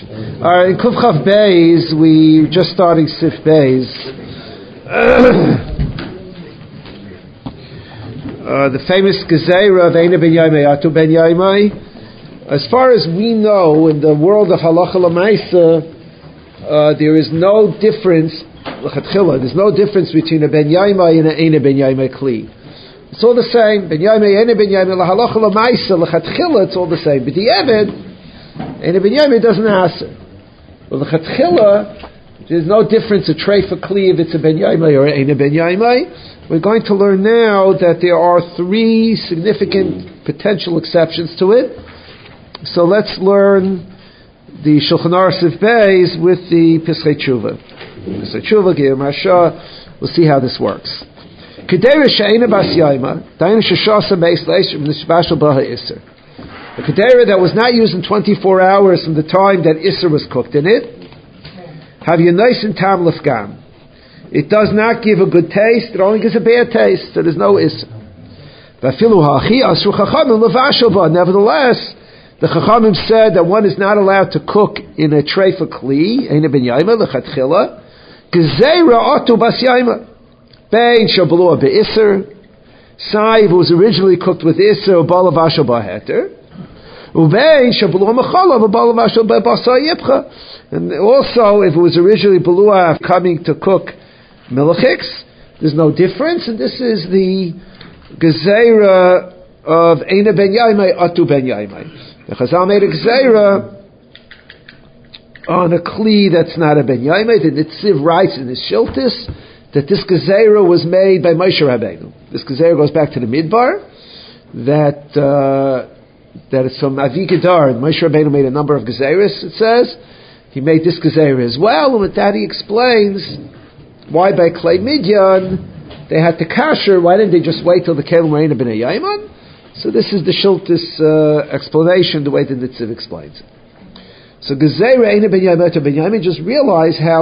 Alright, in Kuf Chav Beis, we just starting Sif Beis. The famous Gezeira of Eina ben Yaimai, Atu ben Yaimai. As far as we know, in the world of Halacha L'Maisa, there is no difference, there's no difference between a ben Yaimai and an Eina ben Yaimai Kli. It's all the same. Ben Yaimai, Eina ben Yaimai, Halacha L'Maisa, L'Chatchila, it's all the same. But the Eved, Eina ben Yaimai doesn't answer. Well, the Chatchila, there's no difference, a tray for Kli, if it's a Ben Yaimai or Eina Ben Yaimai. We're going to learn now that there are three significant potential exceptions to it. So let's learn the Shulchan Aruch Sif Beis with the Pischei Tshuva. Pischei Tshuva, Geir Masha, we'll see how this works. Kedera she'eina bas yaima, dainu sheshasa meis leish v'nishbashal baha iser. The Kedera that was not used in 24 hours from the time that Isser was cooked in it, have you nice and tam lefgam. It does not give a good taste, it only gives a bad taste, so there's no Isser. Nevertheless, the Chachamim said that one is not allowed to cook in a tray for Kli, Eina ben Yaima, lechatchila, Gezeira atu bas Yaima, Bein shabalua be'Isser, Sai, if it was originally cooked with Isser, balavashal baheter, and also, if it was originally Beluah coming to cook milchiks, there's no difference, and this is the Gezeira of Eina ben Yaimai, Atu ben Yaimai. The Chazal made a Gezeira on a Kli that's not a ben Yaimai. The Nitziv writes in his Shiltis that this Gezeira was made by Moshe Rabbeinu. This Gezeira goes back to the Midbar, that it's from Avi Gedar. Moshe Rabbeinu made a number of Gezeiros, it says. He made this Gezeira as well, and with that he explains why by Klei Midyan they had to kasher. Why didn't they just wait till the Kelim were Eina ben Yaimai? So this is the Shultis explanation, the way the Nitziv explains it. So Gezeira Eina ben Yaimai to ben Yaimai, just realize how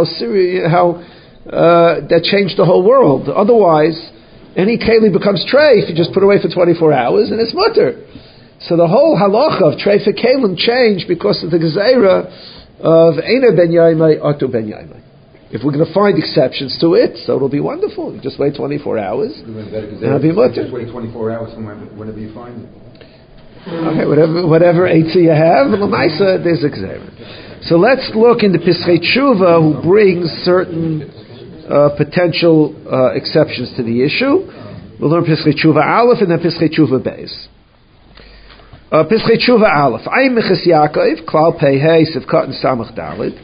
that changed the whole world. Otherwise, any Keli becomes treif, you just put away for 24 hours and it's mutter. So the whole halacha of tray for Kalim changed because of the Gezeira of Eina ben Yaimai, Atu ben Yaimai. If we're going to find exceptions to it, so it'll be wonderful. You just wait 24 hours and it'll be mutter. Just wait 24 hours from whenever you find it. Okay, whatever eitzah you have, l'maisa, there's a Gezeira. So let's look in the Pischei Tshuva, who brings certain potential exceptions to the issue. We'll learn Pischei Tshuva Aleph and then Pischei Tshuva Beis. Pischei Tshuva Aleph. Ayin Meches Yaakov, Klal Pei Hey, Sivkat and Samach Dalid.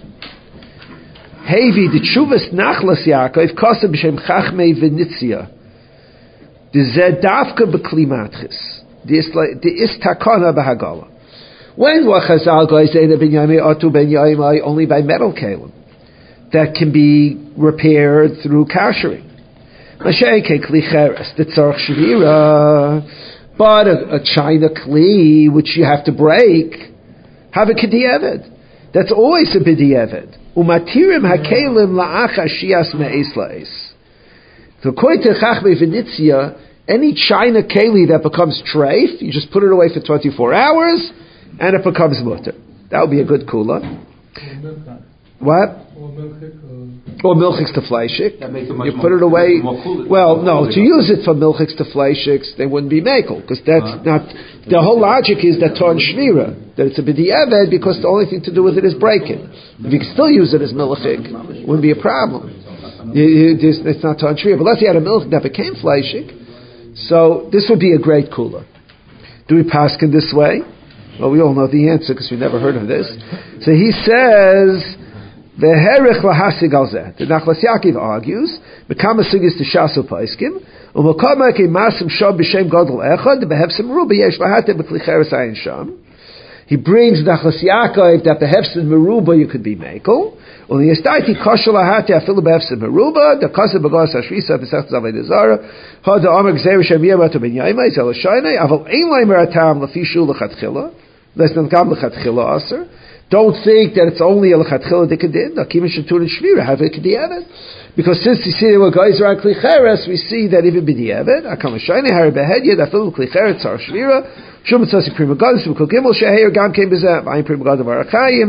Hevi, the Tshuvas Nachlas Yaakov, Kosa B'Shem Chachmei V'Nitzia. The Zedavka B'Kli Matchis. The Istakana B'Hagala. When Wachazal Goyz Eina ben Yaimai, Atu ben Yaimai, only by metal kalim that can be repaired through kashering. Masheike Kli Cheres, the Tzarch Shvira. But a china kli, which you have to break, have a k'di'eved. That's always a b'di'eved. Umatirim hakelim la'ach ashias me'es la'es. So according to Chachmei V'Nitzia, any china keli that becomes treif, you just put it away for 24 hours, and it becomes mutter. That would be a good kula. What? Or milchiks to fleishik. You put it away. Well, no, to use it for milchiks to fleishiks, they wouldn't be makel, because that's not. The whole logic is that ton shvira, that it's a b'di'eved, because the only thing to do with it is breaking. If you can still use it as milchik, it wouldn't be a problem. It's not ton shvira. But let's say you had a milchik that became fleishik, so this would be a great kula. Do we paskin this way? Well, we all know the answer because we never heard of this. So he says. The Herich lahasig al zeh. The Nachlas Yaakov argues, "Bekama sugis to shasu paiskim, u'mokama ke masim sham b'shem gadol echad behefsim ruba yesh lahate b'kli cheres ayin sham." He brings Nachlas Yaakov that behefsim meruba you could be mekel. Uli yestaiti kashal lahate afilu behefsim meruba. The kaseh b'gas hashrisa b'sech zavei dezara. Ha the amar gzeir shem yematu ben yaimai zel shaynei aval ein leimer atam lefishu lechatchila. Less than gam lechatchila aser. Don't think that it's only a lechatchila dikadin. Akim shetun and shvira have a k'di'eved. Because since you see what guys are on kli cheres, we see that even b'di'eved, akam shayne har behediyed afilu kli cheres tzar shvira. Shum tzasi prima gadol subkol gimel sheheir gam kein bezeh. V'ayim prima gadol varachayim.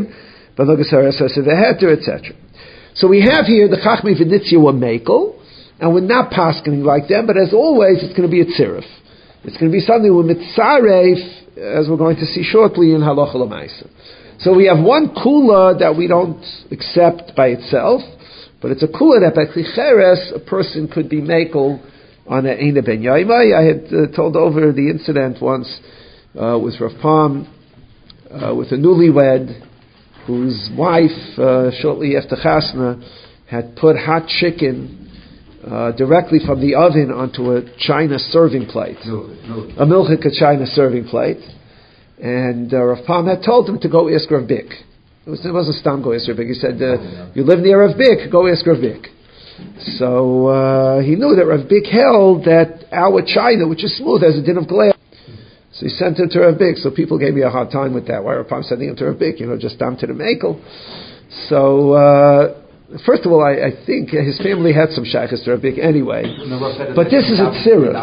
etc. So we have here the Chachmei V'Nitzia were Mekel, and we're not paskening like them, but as always, it's going to be a tziruf. It's going to be something with mitzaref, as we're going to see shortly in Halacha L'Maisa. So we have one kula that we don't accept by itself, but it's a kula that by klicheres, a person could be mekel on a Eina Ben Yaimai. I had told over the incident once with Rav Palm, with a newlywed, whose wife, shortly after Chasna, had put hot chicken directly from the oven onto a china serving plate. A milchika china serving plate. And Rav Palm had told him to go ask Rav Bik. It wasn't Stam go ask Rav Bik. He said, you live near Rav Bik, go ask Rav Bik. So he knew that Rav Bik held that our china, which is smooth as a din of glass. So he sent him to Rav Bik. So people gave me a hard time with that. Why Rav Palm sending him to Rav Bik? Just down to the Mekel. So first of all, I think his family had some shaykhs to Rav Bik anyway. But this is a tziruf.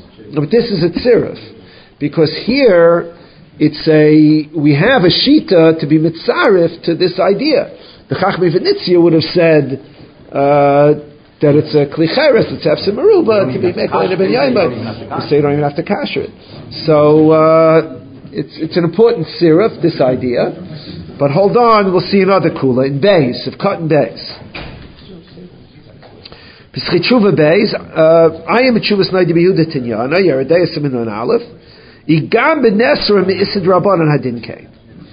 Because here we have a shita to be mitzaref to this idea. The Chachmei V'Nitzia would have said that it's a klicheres, it's efsim meruba to be mekel in a ben yaimai. You say you don't even have to kasher it. So it's an important siruf, this idea. But hold on, we'll see another kula in Beis, of cotton Beis. Pischei Tshuva Beis, I am a Tshuvas Noidi B'Yehuda Tinyana, Yeridei Simin on Aleph, Igam B'Nesra Me'Isid Rabbanan Hadin Kain.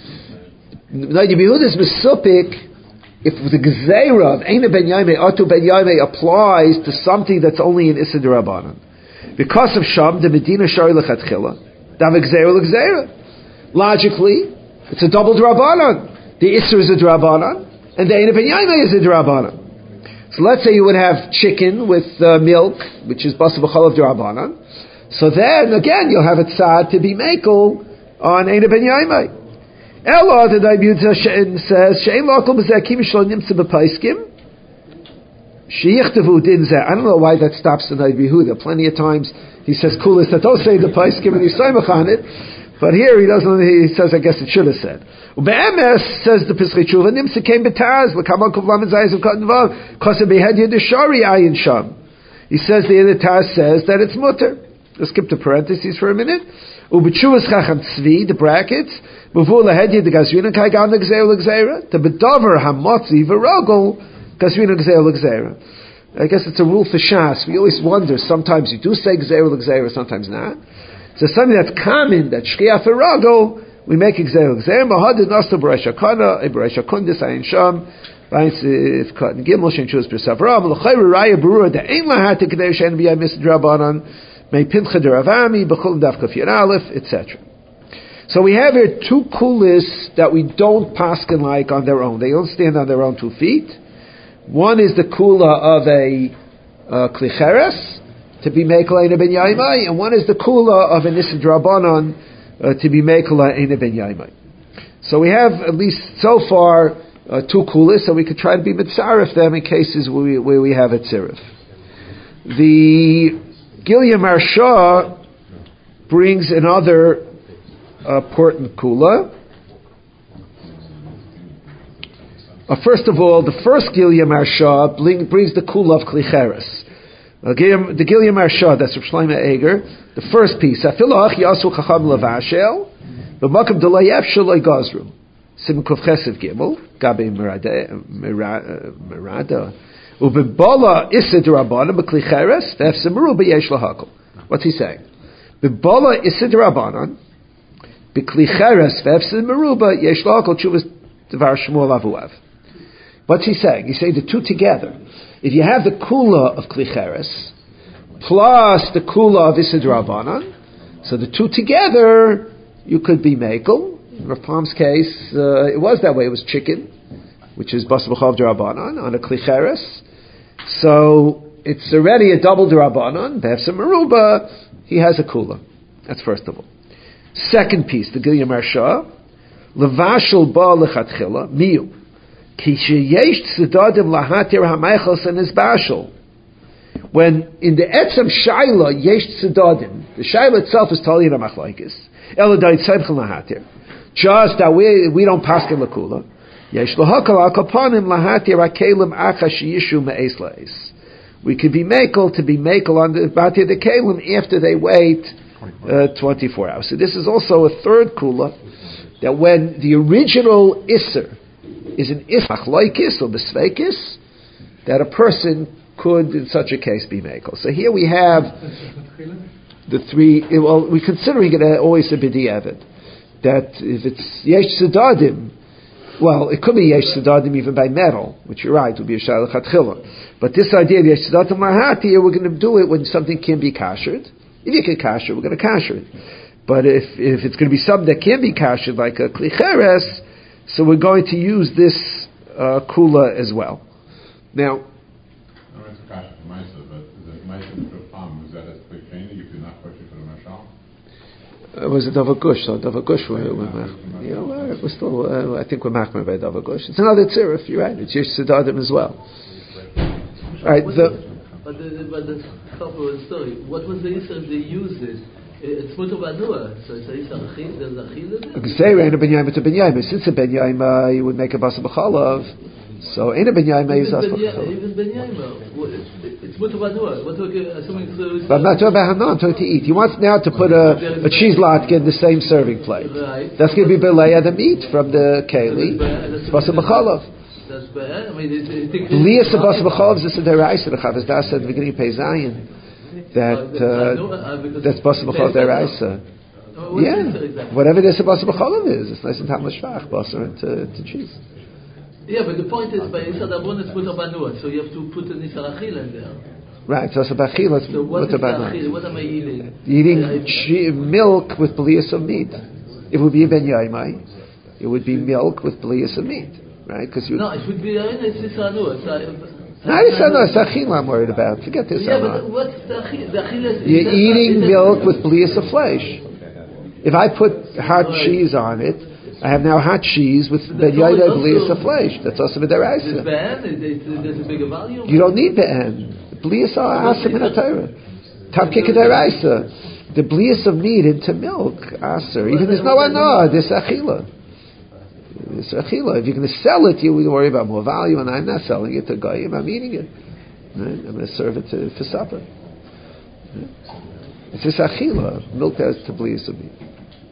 Noidi B'Yehuda is Mesupik, if the Gezeira of Eina Ben Yaimei, Atu Ben Yaimei applies to something that's only in Isid Rabbanan. Because of Sham, the Medina Shari L'Chatchila, Dav Gezeira L'Gezeira. Logically, it's a double Drabanan. The Isser is a Drabanan, and the Eina Ben Yaimei is a Drabanan. So let's say you would have chicken with milk, which is Basa B'Chalav Drabanan. So then, again, you'll have a tzad to be mekel on Eina Ben Yaimei. Ella, the Daibud says, She'en L'Akol B'Zeh Kim Yishlo Nimtza B'Paiskim, She'yichtavu Din Zeh. I don't know why that stops the Daibud. Plenty of times he says, coolest that don't say the Paiskim and he's Saimach on it. But here he doesn't. He says, I guess it should have said. Ube'emes says the Pischei Tshuva Nimsa came betaz l'kamal kuvlam and zayis of cotton vav kosa behed yedishari ayin sham. He says the Taz says that it's mutter. Let's skip the parentheses for a minute. Ubechuvas chacham tzvi the brackets b'vu lahed yed gazrina kai gam l'gzeir l'gzeira the bedover hamotzi v'rogol gazrina l'gzeir l'gzeira. I guess it's a rule for Shas. We always wonder. Sometimes you do say gzeir l'gzeira, sometimes not. So something that's common, that shkiya ferago, we make exer. Exer mahad nasta b'reish hakana, a b'reish hakundis ayin sham, b'ayin cotton gimel shen chus b'savram, l'chayr raya berura da ein lahat k'dei shen b'yay misdrabanan, may pincha deravami b'chol daf kafir aleph, etc. So we have here two kulis that we don't paskin like on their own. They don't stand on their own 2 feet. One is the kula of a klicheres, to be mekel Eina Ben Yaimai, and one is the kula of an Isid Rabbanan to be mekel Eina Ben Yaimai. So we have at least so far 2 kulas, so we could try to be mitzaref them in cases where we have a tzirif. The Gilya Marsha brings another important kula. First of all, the first Gilya Marsha brings the kula of klicheres. The Gilya Marsha, that's Rav Shlomo Eger, the first piece. Afilach yasu chacham levashel, b'makam delayef shaloi gazru. Sim kuf chesiv gimel, gabe merada, u'b'bola isid rabbanan b'klicheres, v'efsim meru b'yesh lahakol. What's he saying? B'bola isid rabbanan, b'klicheres, v'efsim meru b'yesh lahakol, chuvas devar shmuel avuav. What's he saying? He's saying the two together. If you have the kula of klicheres plus the kula of Isid Rabbanan, so the two together, you could be mekel. In Rav Palm's case, it was that way. It was chicken, which is Bas B'Chav D'Rabbanan, on a klicheres. So it's already a double D'Rabbanan. B'Efsim Meruba, he has a kula. That's first of all. Second piece, the Gilya Marsha, Levashel Ba Lechatchila, Miyu. When in the etzem shaila yesh tzedadim, the shaila itself is totally in a machlokes. Just that we don't paskin lakula. Yesh lohakal al kapanim lahati rakelim acha sheyishu me'es la'es. We could be makel to be makel on the batir the kelim after they wait 24 hours. So this is also a third kula, that when the original isser is an isser achloikis or besveikis, that a person could in such a case be makel. So here we have the three. Well, we're considering it always a b'di'evet, that if it's yesh sedadim, well, it could be yesh sedadim even by metal, which you're right would be a shayla chatchila. But this idea of yesh sedadim lahati, we're going to do it when something can be kashered. If you can kasher, we're going to kasher it. But if it's going to be something that can be kashered, like a klicheres, so we're going to use this kula as well. Now, was it Davagush? So Davagush, we're still. I think we're machmer by Davagush. It's another tziruf. You're right. It's Yesh Sedadim as well. All right. But the couple of story. What was the issue they used it? It's mutar banua, so it's a issue achil. There's achil in it. Gzeira ain't a benyayim to benyayim. Since a benyayim, you would make a basa b'chalav. So ain't a benyayim is as b'chalav. Even benyayim, it's mutar banua. Assuming it's. But I'm not talking about hana. I'm talking to eat. He wants now to put a cheese latke in the same serving plate. Right. That's going to be belaya the meat from the keli. It's basa b'chalav. That's bad. I mean, Lias of basa b'chalav is a deraisa. The Chavos Daas said at the beginning of Pei Zayin that that's basa b'chalav deraisa. Yeah, whatever this basa b'chalav is, it's nice and tam l'shvach basa into cheese. Yeah, but the point is by Isar Dabon it's mutar banua, so you have to put an Isar achil in there. Right, so it's about achil. So what is achil? What am I eating? Eating milk with blias of meat. It would be a ben yaimai. It would be milk with blias of meat, right? Because no, it would be it's Isar anua. It's achil I'm worried about. Forget this. Yeah, but what's the achil? The achil is you're eating milk with blias of flesh. If I put hot cheese on it, I have now hot cheese with ben yaimai blias of flesh. That's also b'deraisa. There's a bigger volume. You don't need be'en. Blias are asim in a Torah. Tavkik deraisa. The blias of meat into milk, aser. Even there's no anah, there's achila. It's achila. If you're going to sell it, you worry about more value, and I'm not selling it to goyim. I'm eating it. Right? I'm going to serve it for supper. Right? It's this achila. Milk has to blias of meat.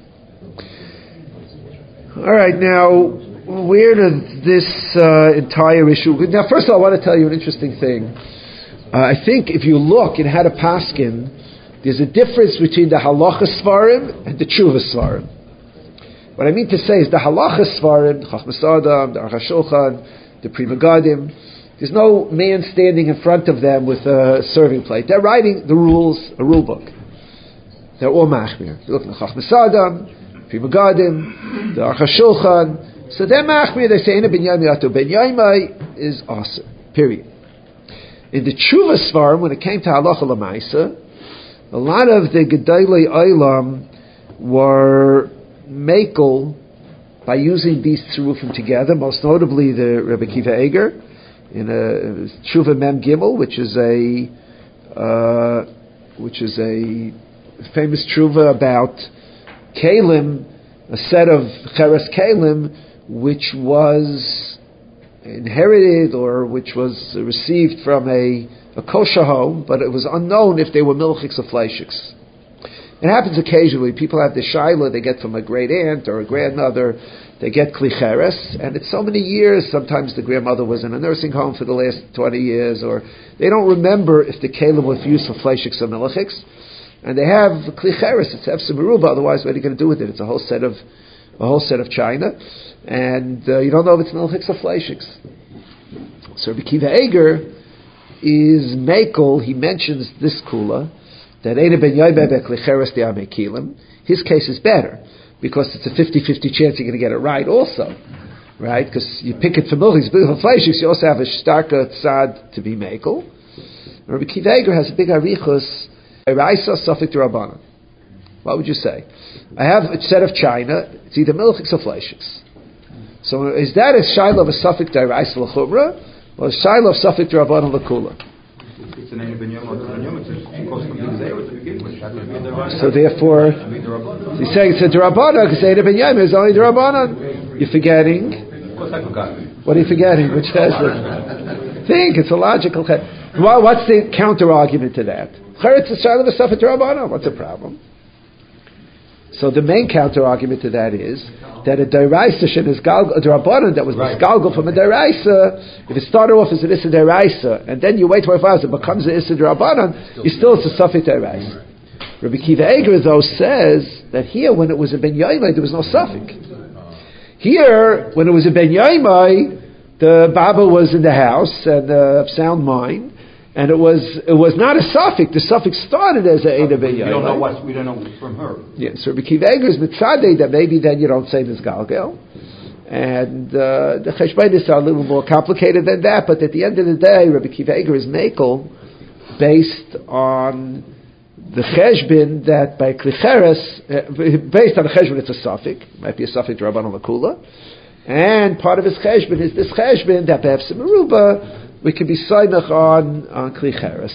All right, now where does this entire issue? Now, first of all, I want to tell you an interesting thing. I think if you look in how to paskin, there's a difference between the halacha svarim and the tshuva svarim. What I mean to say is the halacha svarim, the Chachmas Adam, the Aruch HaShulchan, the Pri Megadim, there's no man standing in front of them with a serving plate. They're writing the rules, a rule book. They're all machmir. You look at the Chachmas Adam, Pri Megadim, the Aruch HaShulchan. So they're machmir. They say Eina ben yaimai ato ben yaimai is awesome. Period. In the Tshuva Svarim, when it came to Halacha L'Maisa, a lot of the Gedolei Olam were makel by using these tzurufim together, most notably the Rebbe Kiva Eger, in a Tshuva Mem Gimel, which is a famous Tshuva about Kalim, a set of Cheres Kalim, which was inherited or which was received from a kosher home, but it was unknown if they were milchiks or fleishiks. It happens occasionally. People have the shaila they get from a great aunt or a grandmother. They get klicheres, and it's so many years. Sometimes the grandmother was in a nursing home for the last 20 years, or they don't remember if the kalim was used for fleishiks or milchiks. And they have klicheres. It's efsim meruba. Otherwise, what are you going to do with it? It's a whole set of china. And you don't know if it's milchiks or fleishiks. So Rabbi Kiva Eger is mekel. He mentions this kula that Eina ben yaimai beklicheres de'amei kilim. His case is better because it's a 50-50 chance you're going to get it right also, right? Because you pick it for milchiks, but for fleishiks you also have a starka tzad to be mekel. Rabbi Kiva Eger has a big arichus eraisa safek d'Rabbanan. What would you say? I have a set of china. It's either milchiks or fleishiks. So is that a shaila of a suffix d'Oraisa l'chumra, or a shaila of suffix d'Rabbanan l'kula? So therefore, he's saying it's a d'Rabbanan because Eina ben yaimai is only d'Rabbanan. You're forgetting course I forgot. What are you forgetting? Which chesed? Think, it's a logical chesed. Well, what's the counter argument to that? Cheretz is shayla v'safet rabbanon. What's the problem? So the main counter argument to that is that a deraisa is a drabanan that was misgalgal from a deraisa. If it started off as an issa deraisa and then you wait 12 hours, it becomes an issa drabanan. You still it's a safek deraisa. Rabbi Kiva Eger though says that here when it was a ben yaimai there was no safek. Here when it was a ben yaimai, the Baba was in the house and of sound mind. And it was not a suffix. The suffix started as a Eina Ben Yaimai. We don't know from her. Yes, so Rabbi Kiva Eger is mitzadeh that maybe then you don't say this galgel. And the cheshbainis are a little more complicated than that. But at the end of the day, Rabbi Kiva Eger is mekel based on the cheshbin that by klicheres, based on the cheshbin it's a suffix. It might be a suffix Rabbanan Lakula. And part of his cheshbin is this cheshbin that behefsim meruba. We can be saimach on kli cheres.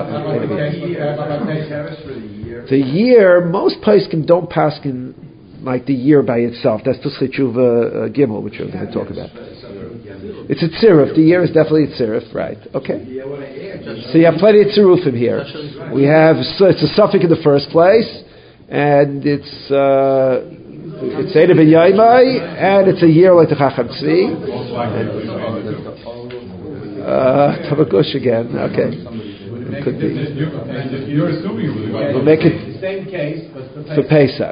The year, most poskim don't paskin like the year by itself. That's the Tshuva Gimel, which we're going to talk about. It's a tziruf. The year is definitely a tziruf, right? Okay. So you have plenty of tzirufim here. We have it's a suffix in the first place, and it's Eina Ben Yaimai, and it's a year like the Chacham Tzvi. Tavakush again. Okay. It could be. You're assuming we'll make it the same case, but for Pesach.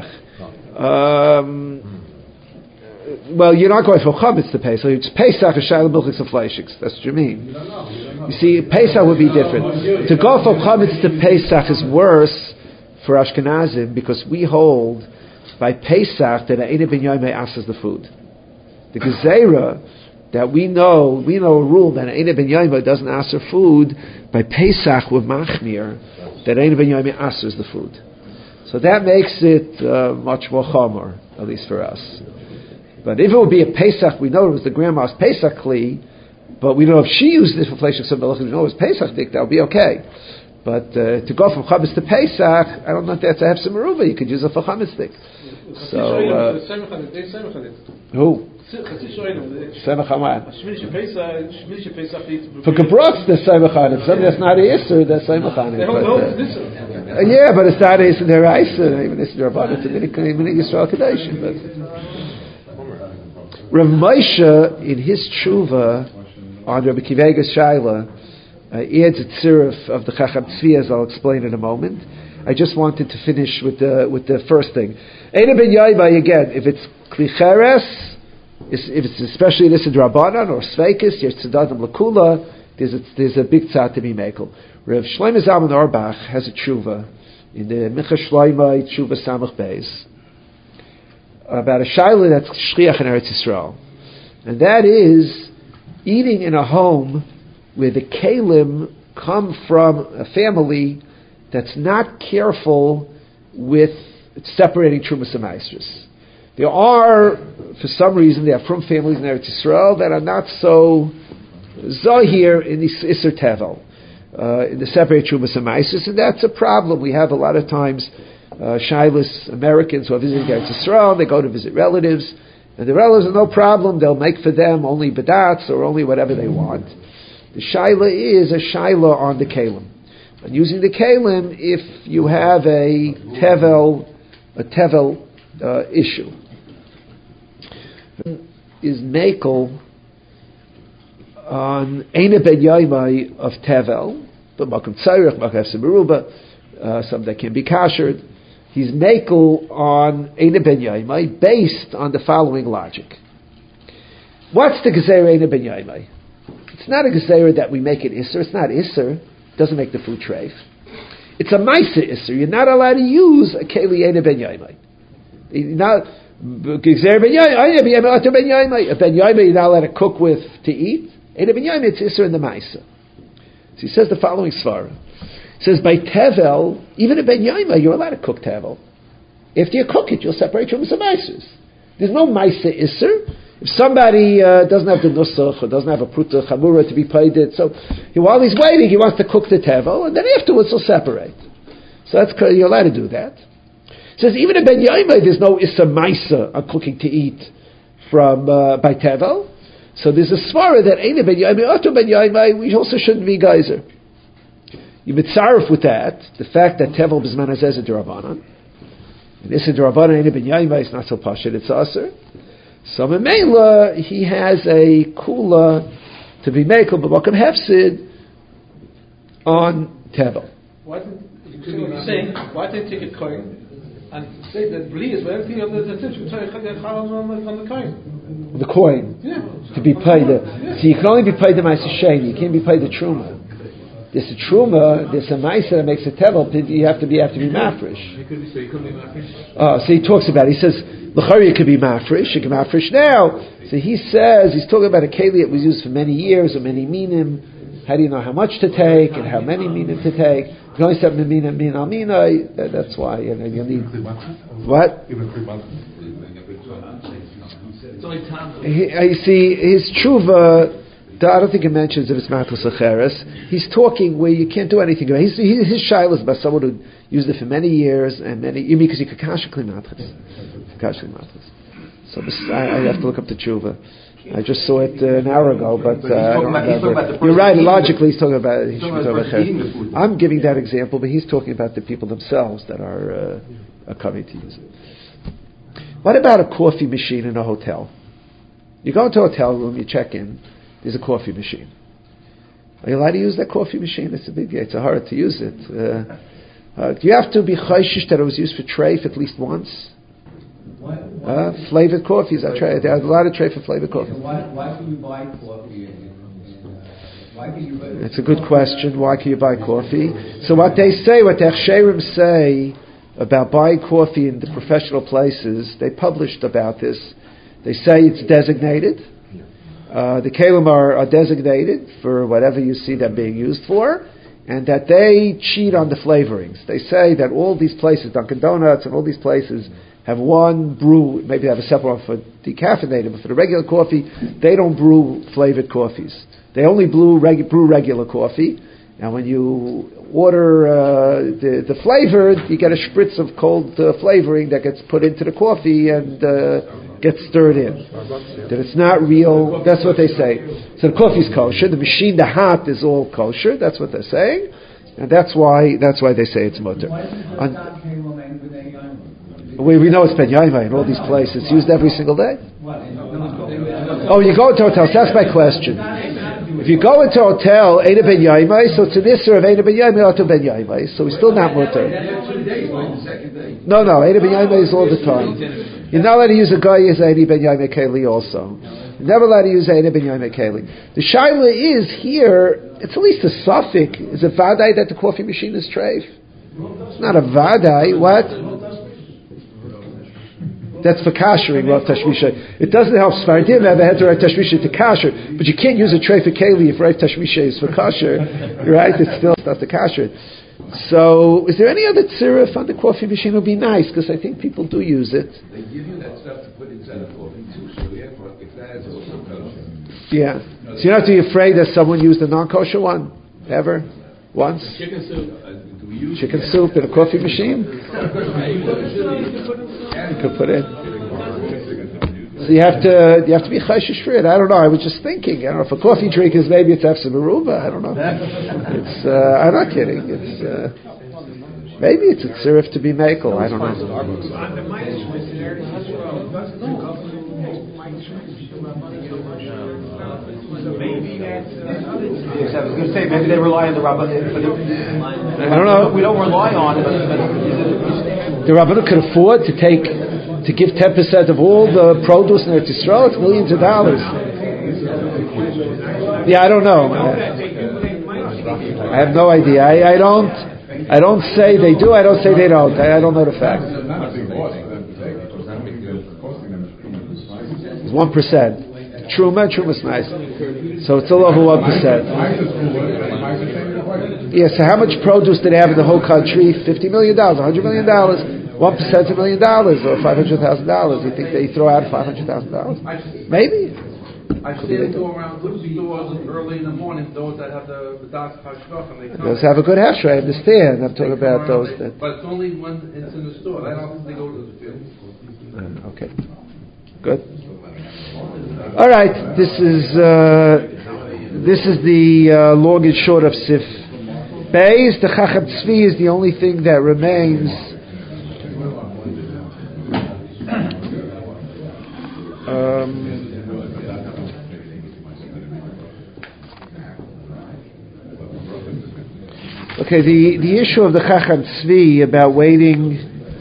Well, you're not going for Chametz to Pesach. It's Pesach or Shayla Milchiks and Fleishiks. That's what you mean. You see, Pesach would be different. To go from Chametz to Pesach is worse for Ashkenazim because we hold by Pesach that Eina Ben Yaimai asks the food. The Gezerah that we know a rule that Eina Ben Yaimai doesn't ask her food. By Pesach with Machmir, that Eina Ben Yaimai asks the food. So that makes it much more chomer, at least for us. But if it would be a Pesach, we know it was the grandma's Pesach kli, but we know if she used it for Fleish of Melech, we know it was Pesach dik, that would be okay. But to go from Chametz to Pesach, I don't know if that's a hefsim meruba. You could use it for Chametz dik. So who? Semach Hamad. For Gebrocks, there's Semach Hamad. If something that's not a Yisr, there's Semach Hamad. Yeah, but it's not a Yisr Deraisa, even Yisr Rabban. It's a minute Yisrael Kadesh. Rav Moshe, in his tshuva on Rabbi Kiva Eger's Shaila, adds a tziruf of the Chacham Tzvi, as I'll explain in a moment. I just wanted to finish with the first thing. Eina Ben Yaimai, again, if it's Kli Cheres, if it's especially this in Rabbanan or Sveikis, Yertzadadim Lakula, there's a big tzad to be makel. Rav Shlomo Zalman Auerbach has a tshuva in the Mincha Shloimeh Tshuva Samach Beis about a shayla that's shliach in Eretz Yisrael, and that is eating in a home where the kalim come from a family that's not careful with separating Trumas and Maestros. There are, for some reason, there are from families in Eretz Yisrael that are not so zahir in the Isser Tevel, in the separate Trumas and Maestros, and that's a problem. We have a lot of times Shilas Americans who are visiting Eretz Yisrael, they go to visit relatives, and the relatives are no problem, they'll make for them only badats or only whatever they want. The Shaila is a Shaila on the Kalim. And using the Kalim, if you have a Tevel issue, is Mekel on Eina Ben Yaimai of Tevel, but Makom Tzairich, Makom Hefsim Meruba, some that can be kashered. He's Mekel on Eina Ben Yaimai based on the following logic. What's the Gezerah Eina Ben Yaimai? It's not a Gezerah that we make it Isser. It's not Isser. It doesn't make the food treif. It's a Maisa Isser. You're not allowed to use a Keli Eina Ben Yaimai. Now, Gezerah Ben Yaimai, a Ben Yaimai you're not allowed to cook with to eat. Eina Ben Yaimai, it's Isser in the Maisa. So he says the following svara. He says, by Tevel, even a Ben Yaimai, you're allowed to cook Tevel. After you cook it, you'll separate from some Maisers. There's no Maisa Isser. If somebody doesn't have the Nusach or doesn't have a Pruta Chamura to be paid it, so while he's waiting, he wants to cook the Tevel, and then afterwards he'll separate. So you're allowed to do that. It says, even a Ben Yaimai, there's no Issa Maisa on cooking to eat from by Tevel. So there's a svara that Eina Ben Yaimai, Oto Ben Yaimai, we also shouldn't be geyser. You mitzaref with that, the fact that Tevel B'zman Hazeh is a D'Rabbanan, and this is D'Rabbanan, Eina Ben Yaimai, is not so pashut, it's aser. So Memela, he has a kula to be mekel b'makam hefsid on Tevel. Why didn't you take a coin and say that Bli is where everything on the coin? The coin. Yeah. To be paid. So you can only be paid the Ma'aser Sheni, you can't be paid the Truma. There's a Truma, there's a Ma'aser that makes a Tevel, you have to be mafresh. So he talks about it, he says, L'chari could be mafresh, you can mafresh now. So he says, he's talking about a keli that was used for many years, or many minim. How do you know how much to take, and how many minim to take? You can only say minim, min almina, that's why, you need... What? You see, his tshuva, I don't think he mentions if it's matos acheres. He's talking where you can't do anything about it. His shaila is about someone who used it for many years, and because you could kasha klimatas. So I have to look up the tshuva. I just saw it an hour ago, but I don't remember. You're right. Logically, he's talking about. I'm giving that example, but he's talking about the people themselves that are coming to use it. What about a coffee machine in a hotel? You go into a hotel room, you check in. There's a coffee machine. Are you allowed to use that coffee machine? It's a big. It's hard to use it. Do you have to be chayshish that it was used for treif at least once? Flavored coffees. There's a lot of tray for flavored coffee. Why can you buy coffee? It's a good question. Why can you buy coffee? So what they say, what the Achsherim say about buying coffee in the professional places, they published about this. They say it's designated. The kelim are designated for whatever you see them being used for, and that they cheat on the flavorings. They say that all these places, Dunkin' Donuts and all these places, have one brew, maybe they have a separate one for decaffeinated, but for the regular coffee, they don't brew flavored coffees. They only brew regular coffee, and when you order the flavored, you get a spritz of cold flavoring that gets put into the coffee and gets stirred in. That it's not real, that's what they say. So the coffee's kosher, the machine, the hot is all kosher, that's what they're saying, and that's why they say it's mutter. We know it's Ben Yaimai in all these places. It's used every single day. Oh, you go into hotels. That's my question. If you go into a hotel, Eina Ben Yaimai, so it's an Isser of Eina Ben Yaimai, Oto Ben Yaimai, so we're still not mutter. No, Eina Ben Yaimai is all the time. You're not allowed to use a guy as Eina Ben Yaimai Keli also. You're never allowed to use Eina Ben Yaimai Keli. The shaila is here, it's at least a suffix. Is it vadai that the coffee machine is treif? It's not a vadai. What? That's for kashering, Rav Tashmisha. It doesn't help Sfardim have a head to Rav Tashmisha to kasher, but you can't use a tray for keli if Rav Tashmisha is for kasher, right? It's still stuff to kasher. So, is there any other tziruf on the coffee machine? It would be nice, because I think people do use it. They give you that stuff to put inside the coffee too, so therefore, if that is also kosher. Yeah. So you're not too afraid that someone used a non-kosher one? Ever? Once? Chicken soup. Chicken soup in a coffee machine? You could put it. So you have to be chayshish for it. I don't know. I was just thinking. I don't know. For coffee drinkers, maybe it's efsa meruba. I don't know. It's. I'm not kidding. It's. Maybe it's a tzirif to be makel. I don't know. Yes, I was going to say, maybe they rely on the Rabbanu. I don't know. We don't rely on it, but the Rabbanu could afford to give 10% of all the produce in Eretz Yisrael. It's millions of dollars. Yeah, I don't know. I have no idea. I don't say they do. I don't say they don't. I don't know the fact. It's 1%. Truma is nice. So it's a little over 1%. Yeah, so how much produce do they have in the whole country? $50 million, $100 million. 1% $1 million or $500,000. You think they throw out $500,000? Maybe. I've seen them go around good stores early in the morning, those that have the Das Hashgach, and they come. Those have a good hash, I understand. I'm talking about those that... But it's only when it's in the store. I don't think they go to the field. Okay. Good. All right, this is the long and short of Sif Beis. The Chacham Tzvi is the only thing that remains. Okay, the issue of the Chacham Tzvi about waiting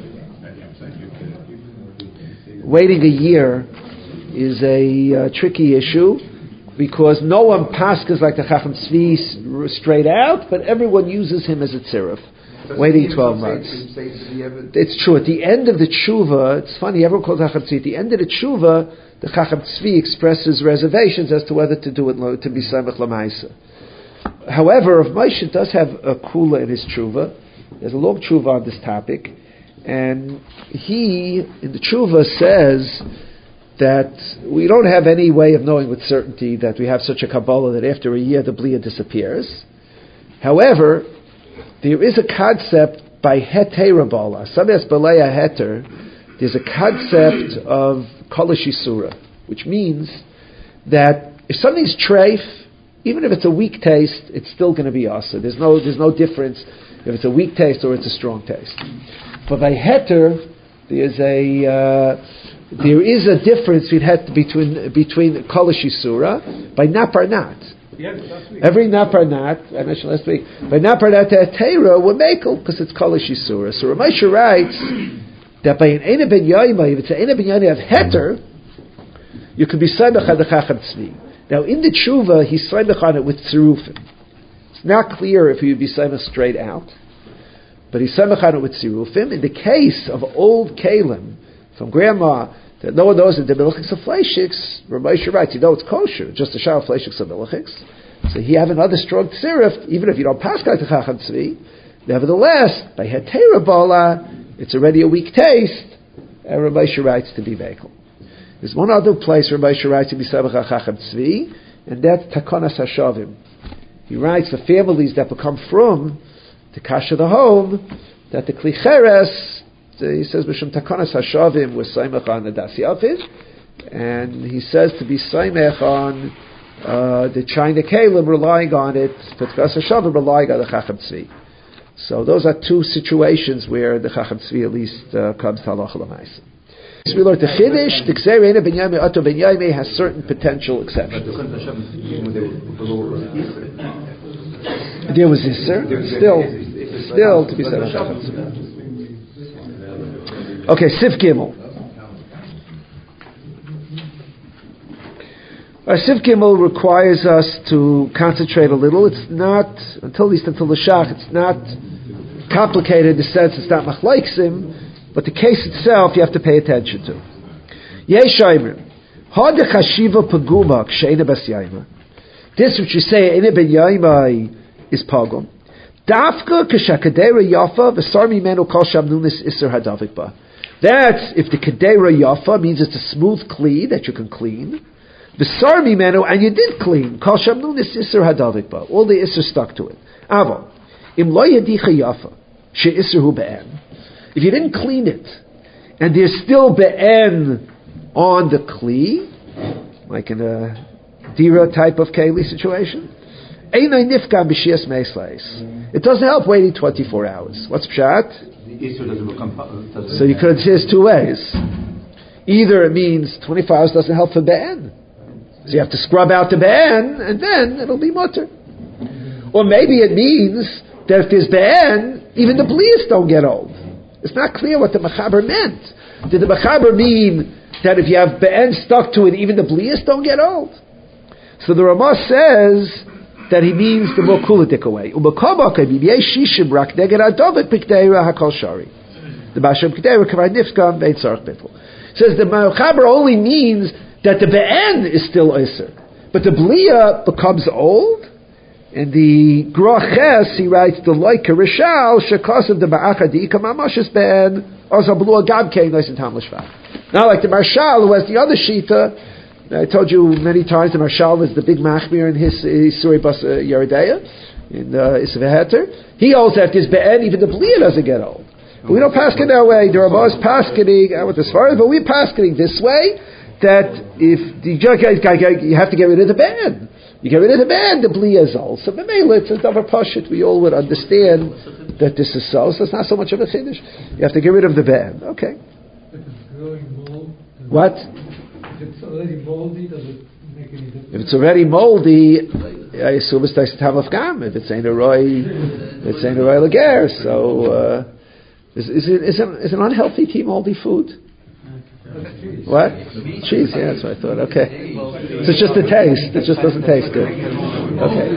a year is a tricky issue because no one passes like the Chacham Tzvi straight out, but everyone uses him as a tziruf, waiting 12 months. It's true. At the end of the tshuva, it's funny, everyone calls Chacham Tzvi. At the end of the tshuva, the Chacham Tzvi expresses reservations as to whether to do it to be samech l'maisa. However, if Moshe does have a kula in his tshuva, there's a long tshuva on this topic, and he, in the tshuva, says that we don't have any way of knowing with certainty that we have such a Kabbalah that after a year the Bliya disappears. However, there is a concept by Heter Bala, Sames Balaya Heter, there's a concept of Kolish Isura, which means that if something's treif, even if it's a weak taste, it's still going to be asa. There's no difference if it's a weak taste or it's a strong taste. But by heter, there is a difference between kolish isura by naparnat. Every naparnat, I mentioned last week, by naparnat heteira we're makel because it's kolish isura. So Ramesha writes that by an ena ben yaima, if it's an ena ben yaima of heter, you could be saimach ad chacham tzvi. Now, in the tshuva, he's saimach on it with tzirufim. It's not clear if he would be saimach straight out, but he's saimach on it with tzirufim. In the case of old kalim from grandma, that no one knows that the milchiks of fleishiks, Ramesha writes, you know it's kosher, just a shah of fleishiks of milchiks. So he have another strong tziruf, even if you don't pass like the chacham tzvi. Nevertheless, by hetera bala, it's already a weak taste, and Ramesha writes to be mekel. There's one other place where Moshe writes in Misabach HaChacham Tzvi, and that's Takonas HaShavim. He writes the families that become from the Kasha the home, that the Klicheres, he says, Mishum Takonas HaShavim was Saimach on the Dasi Avid, and he says to be Saimach on the China Kalim relying on it, Takonas HaShavim relying on the Chacham Tzvi. So those are two situations where the Chacham Tzvi at least comes to Halacha L'maisa. We learned the Chiddush, the Gzeir Eina Ben Yaimei Ato Ben Yaimei has certain potential exceptions. There was Isser, still to be said. Okay, Sif Gimel. Sif Gimel requires us to concentrate a little. It's not, until the Shach, it's not complicated in the sense it's not machlaiksim, but the case itself you have to pay attention to. Yesh Oimrim, Hod Chashiva Paguma Ksheina Bas Yaima. This which you say Eina Ben Yaima is Pagum. Dafka Kashakadera Yafa V'Sar Mimenu Kol Shamnunis Isser Hadavik Ba. That's if the Kadera Yafa means it's a smooth kli that you can clean. V'Sar Mimenu, and you did clean Kol Shamnunis Isser Hadavik Ba. All the Isser stuck to it. Avo Im Lo Yadicha Yafa She Isser Hu Be'en. If you didn't clean it, and there's still be'en on the kli, like in a dira type of keli situation, it doesn't help waiting 24 hours. What's pshat? So you could say two ways. Either it means 24 hours doesn't help for be'en, so you have to scrub out the be'en, and then it'll be mutter. Or maybe it means that if there's be'en, even the blias don't get old. It's not clear what the Mechaber meant. Did the Mechaber mean that if you have be'en stuck to it, even the blias don't get old? So the Ramah says that he means the more kuladik away. The says the Mechaber only means that the be'en is still iser, but the blia becomes old. In the Groches, he writes, the Loika Rishal, Shekasav the Ba'achadi, Kamamashis Ben, Ozablu Agabke, Nice and Tamlishva. Now, like the Marshal, who has the other Shita, I told you many times, the Marshal is the big Machmir in his Surei Bas Yeridea, in Isvaheter. He holds that this Be'en, even the Blia doesn't get old. But we don't paskin that way. The Ramah is paskining, I went as far as, but we're paskining this way, that if the you have to get rid of the bad. You get rid of the bad, the bli is all. So B'meila, it's a davar pashut. We all would understand that this is so. So it's not so much of a chiddush. You have to get rid of the bad. Okay. If it's growing mold, What? If it's already moldy, does it make any difference? If it's already moldy, I assume it's taste tam of gam. If it's ain't a roy, it's ain't a roy lager. So is it unhealthy to eat moldy food? What? Cheese, yeah, that's what I thought. Okay. So it's just a taste. It just doesn't taste good. Okay.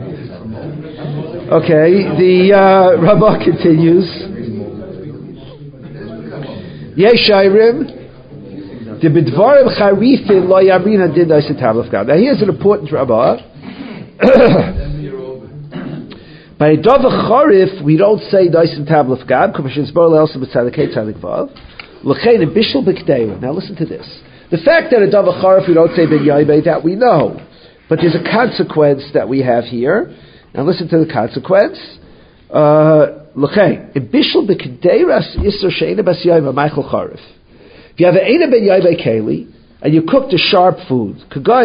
Okay, the Rabbah continues. Yeshayrim, the Bidvarim Charifin Lo Yamrina Din Daisin Tav God. Now here's an important Rabbah. By Dova Charif, we don't say Daisin Tav God. Commissions Borel Elsa B'Tzadikei Tzadik Vav. Now listen to this. The fact that a davar charif we don't say ben yaibei, that we know, but there's a consequence that we have here. Now listen to the consequence. If you have an eina ben yaibei keli and you cooked a sharp food,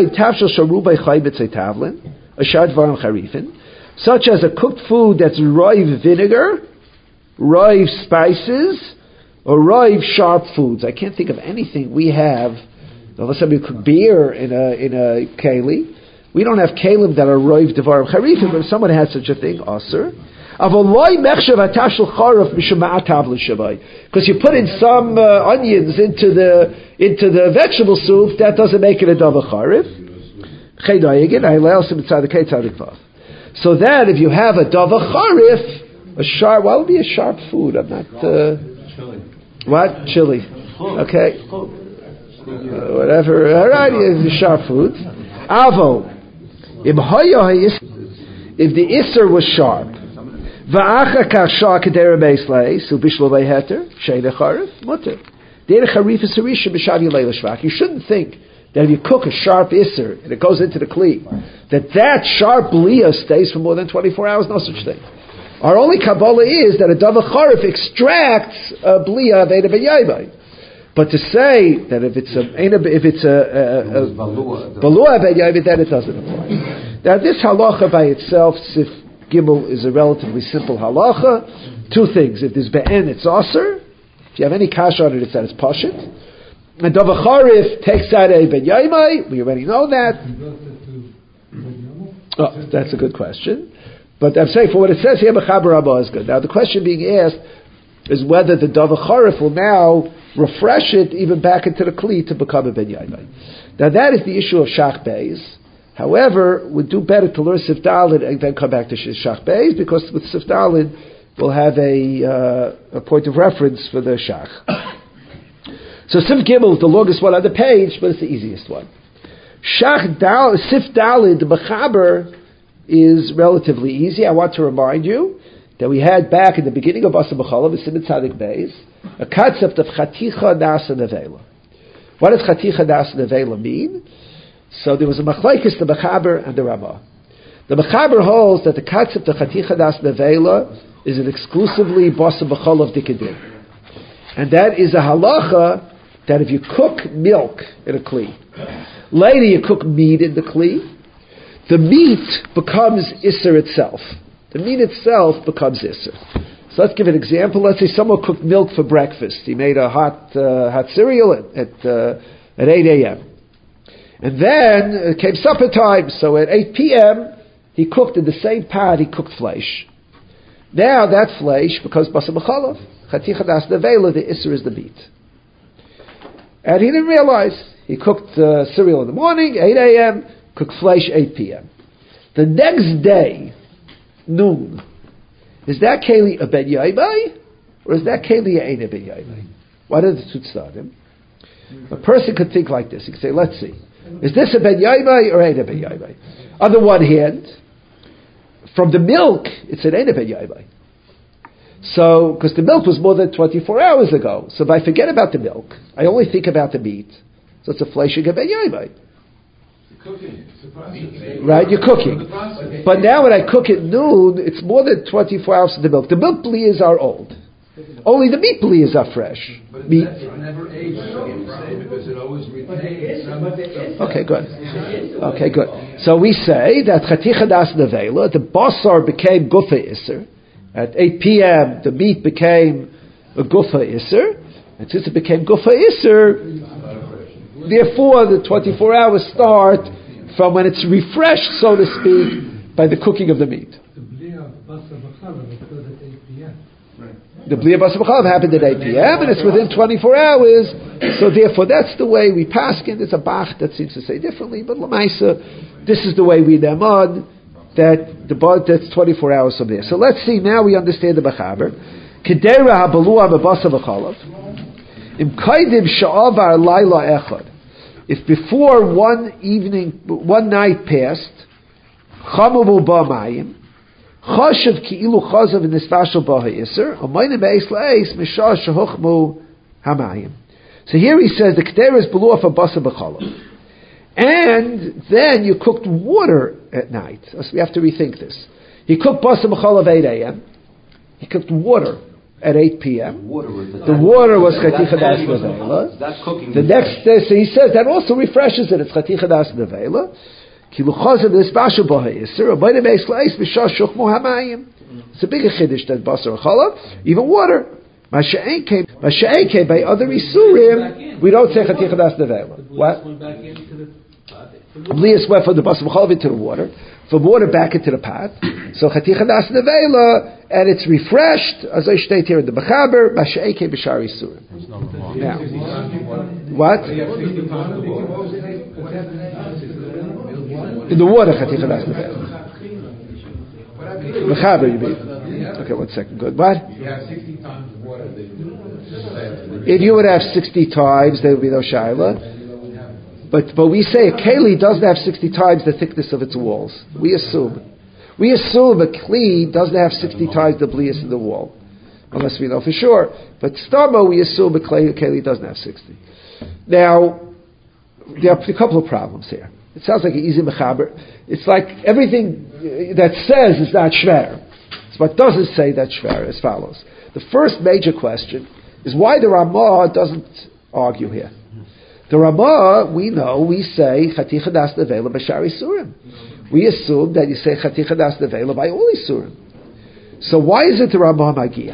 such as a cooked food that's roiv vinegar, roiv spices, or roiv sharp foods. I can't think of anything we have. Unless somebody cook beer in a keli, we don't have kelim that are roiv devarim charifim. But if someone has such a thing, aser. Because you put in some onions into the vegetable soup, that doesn't make it a davar charif. So that if you have a davar charif, a sharp, what would be a sharp food? I'm not. What? Chili. Okay. Whatever. Alright, sharp food. Avo. If the isser was sharp, you shouldn't think that if you cook a sharp isser and it goes into the kli, that sharp liya stays for more than 24 hours. No such thing. Our only Kabbalah is that a davar charif extracts a bliya of Eina ben Yaibay. But to say that if it's a balua ben Yaibay, then it doesn't apply. Now this halacha by itself, Sif Gimel, is a relatively simple halacha. Two things: if there's be'en, it's aser. If you have any kasha on it, it's that it's pashit. And davar charif takes out a ben Yaibay. We already know that. Oh, that's a good question. But I'm saying for what it says here, Mechaber Rabbah is good. Now the question being asked is whether the davar charif will now refresh it even back into the kli to become a ben yaibay. Now that is the issue of shach beis. However, we'd do better to learn Sif Daled and then come back to shach beis, because with Sif Daled we'll have a point of reference for the shach. So Sif Gimel is the longest one on the page, but it's the easiest one. Sif Daled, the Mechaber, is relatively easy. I want to remind you that we had back in the beginning of Asa B'Chala, Siman Tzadik Beis, a concept of Chaticha Nasa Nevela. What does Chaticha Nasa Nevela mean? So there was a machlekes, the Mechaber and the Ramah. The Mechaber holds that the concept of Chaticha Nasa Nevela is an exclusively Asa B'Chala of Dikadin. And that is a halacha that if you cook milk in a kli, later you cook meat in the kli, the meat becomes Isser itself. The meat itself becomes Isser. So let's give an example. Let's say someone cooked milk for breakfast. He made a hot cereal at 8 a.m. And then it came supper time. So at 8 p.m. he cooked in the same pot, he cooked flesh. Now that flesh becomes Basar B'Chalav. Chaticha Das Nevela, the Isser is the meat. And he didn't realize. He cooked cereal in the morning, 8 a.m., cooked flesh 8 p.m. The next day, noon, is that keli a ben yaibay, or is that keli a eina ben yaibay? What are the two tzadim? A person could think like this. He could say, let's see, is this a ben yaibay or eina ben yaibay? On the one hand, from the milk, it's an eina ben yaibay. So, because the milk was more than 24 hours ago. So if I forget about the milk, I only think about the meat. So it's a fleshing of ben yaibay. Cooking. Right, you're cooking. But now when I cook at noon, it's more than 24 hours of the milk. The milk bliyas are old. Only the meat bliyas are fresh. But meat. It never ages, because it always was retained. Okay, good. Okay, good. So we say that Chaticha Das Nevela, the basar became Gufa Isser. At 8 p.m., the meat became a Gufa Isser. And since it became Gufa Isser, therefore the 24 hours start from when it's refreshed, so to speak, by the cooking of the meat. The Blia Basar B'Chalav occurred at 8 p.m. The Blia Basar B'Chalav happened at 8 p.m. and it's within 24 hours. So therefore, that's the way we paskin. There's a Bach that seems to say differently, but Lamaisa, this is the way we nemad, that that's 24 hours from there. So let's see, now we understand the Bachaber. Kedera habalua b'basar b'chalav. Im kaidim sha'avar laila echad. If before one night passed, chamumu ba'mayim, chashav ki'ilu chazav in nisvashal ba'ha'isr, amayim be'es la'es mishah shahuchmu hamayim. So here he says the kedera is below for basar b'chalav. And then you cooked water at night. So we have to rethink this. He cooked basar b'chalav 8 a.m. He cooked water at 8 p.m. The water was Chaticha Das Nevela. The next day, so he says that also refreshes it. It's Chaticha Das Nevela. It's a bigger chiddush than basar b'chalav. Even water. Masha'eke by other isurim, we don't say Chaticha Das Nevela. What? Blias went from the basar b'chalav into the water, from water back into the pot. So Chaticha Das Nevela, and it's refreshed, as I state here in the Bachaber, Masha'eke b'shar isurim. Now, what? In the water, Chaticha Das Nevela. Bachaber, you mean? Okay, 1 second. Good. What? You have 60 times water. If you would have 60 times, there would be no shaila. But we say a keli doesn't have 60 times the thickness of its walls. We assume a kli doesn't have 60 times the blias in the wall, unless we know for sure. But stama, we assume a keli doesn't have 60. Now, there are a couple of problems here. It sounds like an easy mechaber. It's like everything that says is not shver. It's what doesn't say that shver, as follows. The first major question is why the Ramah doesn't argue here. The Ramah, we say Chaticha Das Nevela b'shar isurim. We assume that you say Chaticha Das Nevela by all isurim. So why is it the Ramah Magia?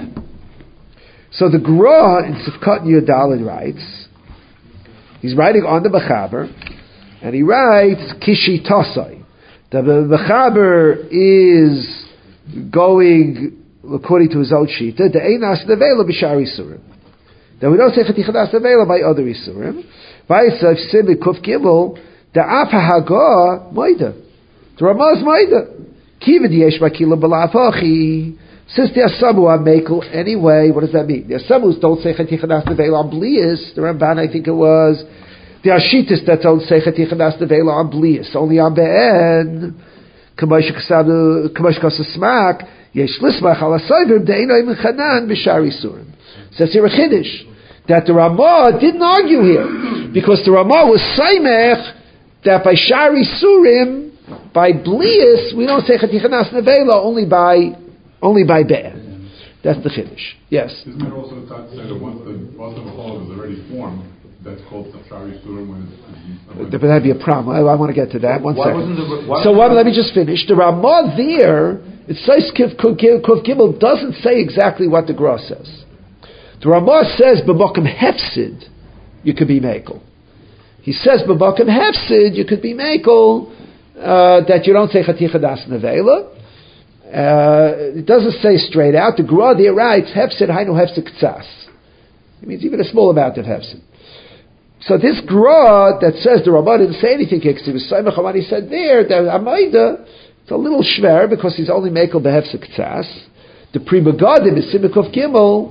So the Gra in Sifkat Yudalid writes, he's writing on the Bachaber, and he writes Kishi Tosai. The Bachaber is going according to his own shita. The Einas Nevela b'shar isurim. That we don't say Chaticha Das Nevela by other isurim. Vaysav Sim Kuf Gimel, the Afa Haga Maida. The Ramaz Maida. Kiva Yesh Makila Balafachi. Since the Asamu are Makel anyway, what does that mean? The Asamus don't say Chaticha Das Nevela on Blias. The Ramban, I think it was. The Ashitas that don't say Chaticha Das Nevela on Blias, only on Be'en. Kamash Kasa Smak. Yesh Lismach Ala Saivim De'enoi Mechanan B'shar isurim. Says here a Chiddush that the Ramah didn't argue here, because the Ramah was Saimech that by Shar Isurim, by Blias, we don't say Chaticha Das Nevela only by Be'en. That's the Chiddush. Yes. Isn't it also the time to say that once the basar b'chalav is already formed, that's called Shar Isurim when it's... But that'd be a problem. I want to get to that. 1 second. Let me just finish. The Ramah there, it says Kuf Gimel doesn't say exactly what the Gra says. The Ramah says b'makom hefsid you could be mekel. He says b'makom hefsid you could be mekel that you don't say Chaticha Das Nevela. It doesn't say straight out. The Gra there writes hefsid hainu hefsid ktsas. It means even a small amount of hefsid. So this Gra that says the Ramah didn't say anything because he was Saimach on what he said there, that Amaida, it's a little shver because he's only mekel behefsid ktsas. The Pri Megadim is Simikov Gimel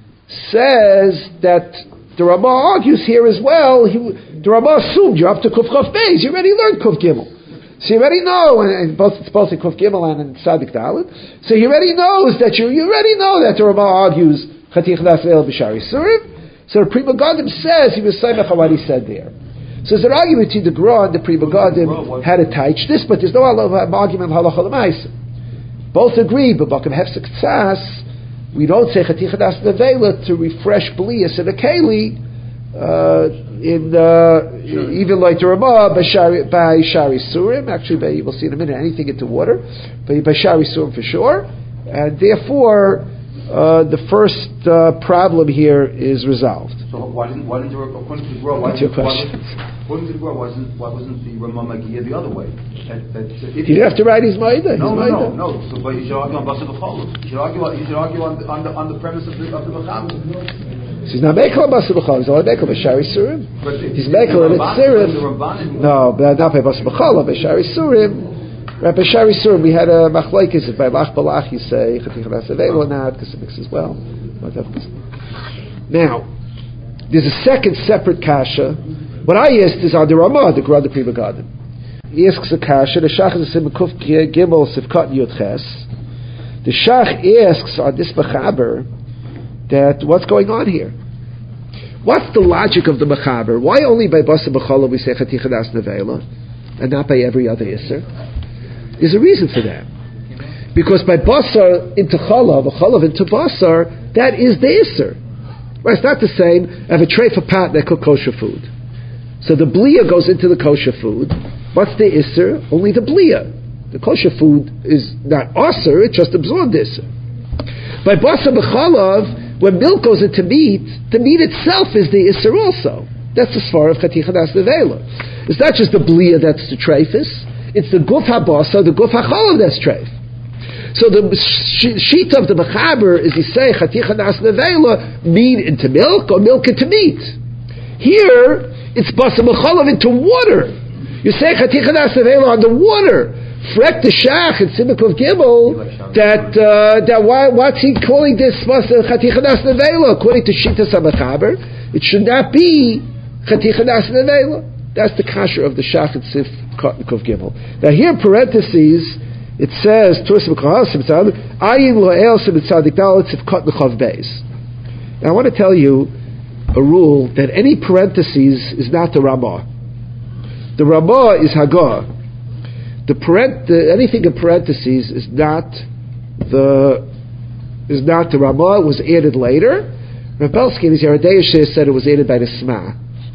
says that the Ramah argues here as well. The Ramah assumed you're up to Kuf Chav Beis. You already learned Kuf Gimel. So you already know, and it's both in Kuf Gimel and in Sadik Dalet. So he already knows that you already know that the Ramah argues Chaticha Das Nevela b'shar isurim. So the Pri Megadim says he was Saimach on what he said there. So there's an argument between the Gra and the Pri Megadim how to teach this, but there's no argument halacha l'maisa. Both agree, but Bakum Hefsek Tzas, we don't say Chaticha Das Nevela to refresh Blias in a Keli, even like the Ramah by Shari Surim. Actually, you will see in a minute anything into water, but by Shari Surim for sure. And therefore, the first problem here is resolved. So why didn't according to the Gra, why wasn't the Ramah Magia the other way? You didn't have to write his Maida. No. So, but you should argue on Basar B'Cholov. You should argue on the premise of the Mechaber. He's not making a Basar B'Cholov. He's only making a Shari Surim. He's making it at Sirim. No, but not by Basar B'Cholov. By Shari Surim. Right, by Shari Surim we had a machlokes. By Lach Balach you say Chatich Hadas Avelo or not because it mixes well. Now, there's a second separate kasha. What I asked is on the Ramah, the Gra, the Pri Megadim. He asks a kasha. The Shach is a Simukuf Gimel Sivkat Yud Ches. The Shach asks on this Mechaber that what's going on here? What's the logic of the Mechaber? Why only by Basar B'Cholov we say Chatich Hadas Nevela and not by every other Isser? There's a reason for that. Because by Basar into Chalav, or Chalav into Basar, that is the Isser. Right, it's not the same. I have a tray for pot that cook kosher food. So the Blia goes into the kosher food. What's the Isser? Only the Blia. The kosher food is not Asr, it just absorbed Isser. By Basar B'Chalav, when milk goes into meat, the meat itself is the Isser also. That's the Svar of Chatich Hadas Nevela. It's not just the Blia that's the treifus. It's the Guf HaBasar, the Guf HaChalav that's treif. So the sheet of the Mechaber is you say Chatich Hadas Nevela, meat into milk or milk into meat. Here it's Basar B'Chalav into water. You say Chatich Hadas Nevela on the water. Frek the Shach and Simukov Gimel that what's he calling this Chatich Hadas Nevela? According to Shitas HaMechaber, it should not be Chatich Hadas Nevela. That's the kasher of the Shach and Simukov Gimel. Now here in parentheses it says Ayin Lo'el Sibitzadik Dalet Sivkot Nechav Beis. Now I want to tell you a rule that any parentheses is not the Ramah. The Ramah is Hagah. Anything in parentheses is not the Ramah. It was added later. Rebelsky in his Yeridei said it was added by the Sma.